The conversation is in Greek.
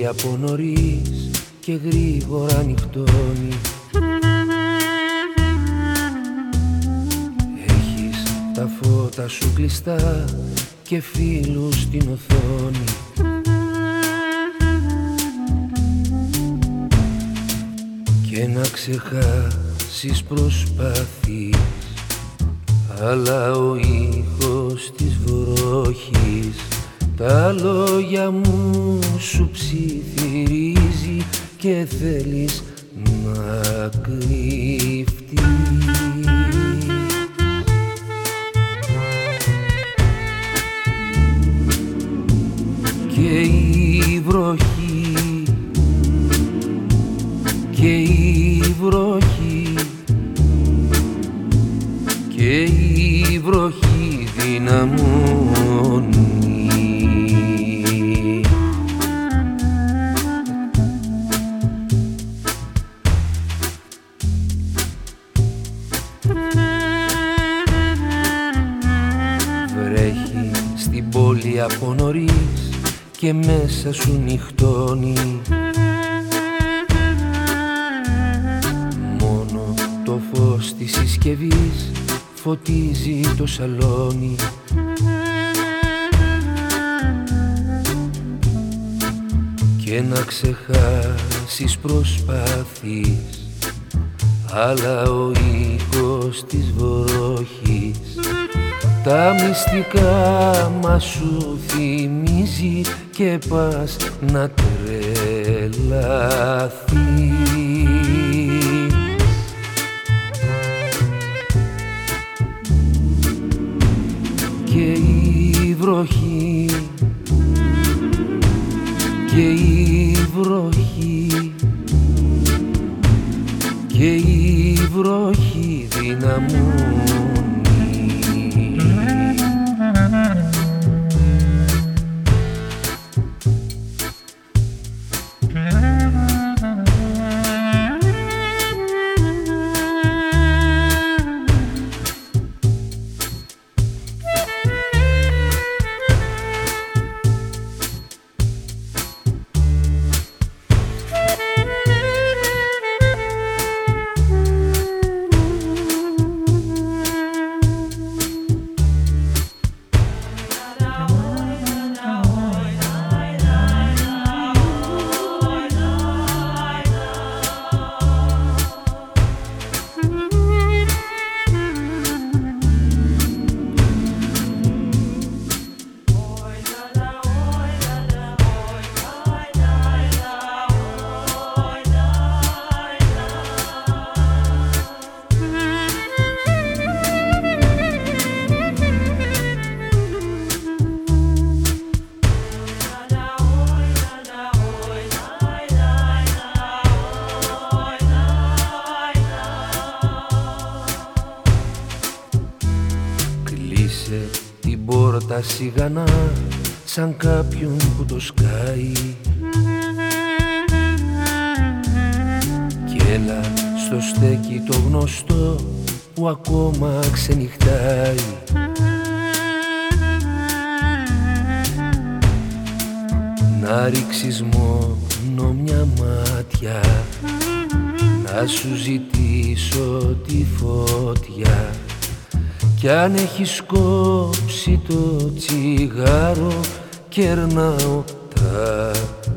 πόλη από νωρίς και γρήγορα νυχτώνει. Έχεις τα φώτα σου κλειστά και φίλους στην οθόνη. Και να ξεχάσεις προσπαθείς, αλλά ο ήχος της βροχής τα λόγια μου σου ψιθυρίζει και θέλεις να κρυφτείς. Και η βροχή, και η βροχή, και η βροχή δυναμώνει. Βρέχει στην πόλη από νωρίς και μέσα σου νυχτώνει. Μόνο το φως της συσκευής φωτίζει το σαλόνι. Και να ξεχάσεις προσπαθείς, αλλά ο ήχος της βροχής τα μυστικά μας σου θυμίζει και πας να τρελαθείς. Και η βροχή, και η βροχή, και η βροχή δυναμώνει. Την πόρτα σιγανά σαν κάποιον που το σκάει κι έλα στο στέκι το γνωστό που ακόμα ξενυχτάει. Να ρίξεις μόνο μια μάτια, να σου ζητήσω τη φωτιά κι αν έχεις κόψει το τσιγάρο κερνάω τα